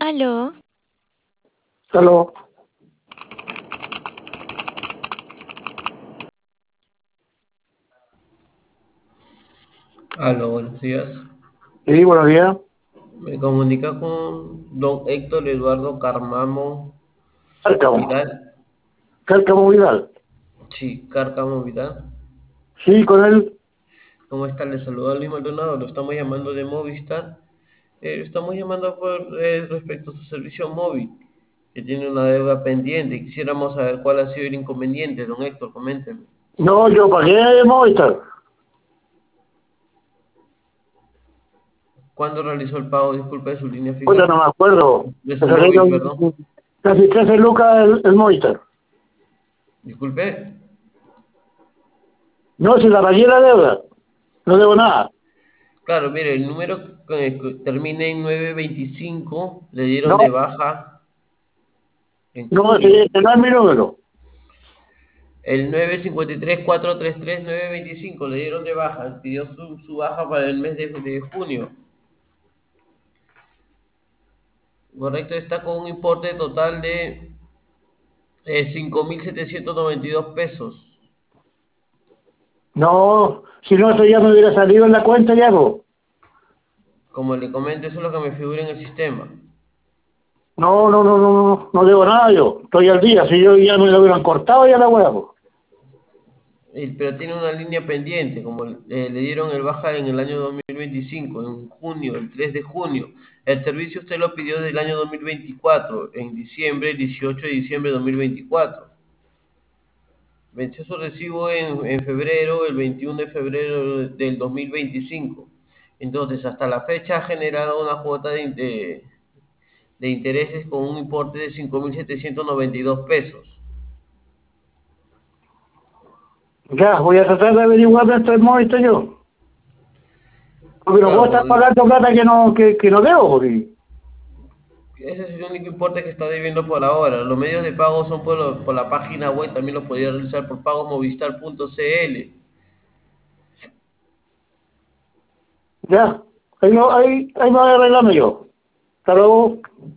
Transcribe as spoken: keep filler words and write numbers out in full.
Aló, Aló. Aló, buenos días. Sí, buenos días. Me comunica con don Héctor Eduardo Carmamo Cárcamo. Vidal. Cárcamo Vidal. Sí, Cárcamo Vidal. Sí, con él. ¿Cómo está? Le saluda Luis Maldonado. Lo estamos llamando de Movistar. Eh, lo estamos llamando por eh, respecto a su servicio móvil, que tiene una deuda pendiente. Quisiéramos saber cuál ha sido el inconveniente, don Héctor. Coménteme. No, yo pagué de Movistar. ¿Cuándo realizó el pago, disculpe, de su línea Oye, fija? no me acuerdo. De Me su móvil, salieron perdón. casi trece lucas el, el Movistar. Disculpe. No, si la pagué la deuda. No debo nada. Claro, mire, el número que que termina en nueve veinticinco le dieron No, de baja en no, junio. ese, ese no es mi número. El nueve cinco tres cuatro tres tres nueve veinticinco le dieron de baja, pidió su, su baja para el mes de, de junio. Correcto, está con un importe total de eh, cinco mil setecientos noventa y dos pesos. No, si no, eso ya me hubiera salido en la cuenta ya, po. Como le comento, eso es lo que me figura en el sistema. No, no, no, no, no, no debo nada yo. Estoy al día. Si yo ya me lo hubieran cortado ya la hueá, po. Y- Pero tiene una línea pendiente, como eh, le dieron el baja en el año dos mil veinticinco, en junio, el tres de junio. El servicio usted lo pidió del año dos mil veinticuatro, en diciembre, el dieciocho de diciembre de dos mil veinticuatro. Venció su recibo en, en febrero, el veintiuno de febrero del dos mil veinticinco. Entonces, hasta la fecha ha generado una cuota de, de, de intereses con un importe de cinco mil setecientos noventa y dos pesos. Ya, voy a tratar de averiguar dentro del Movistar yo. Porque no puedo Claro, estar como pagando plata que no, que, que no debo, porque... ese es el único importe que está debiendo por ahora. Los medios de pago son por, lo- por la página web, también lo podría realizar por pagomovistar punto c l. Ya, ahí no, ahí, ahí no voy arreglando yo. Hasta luego.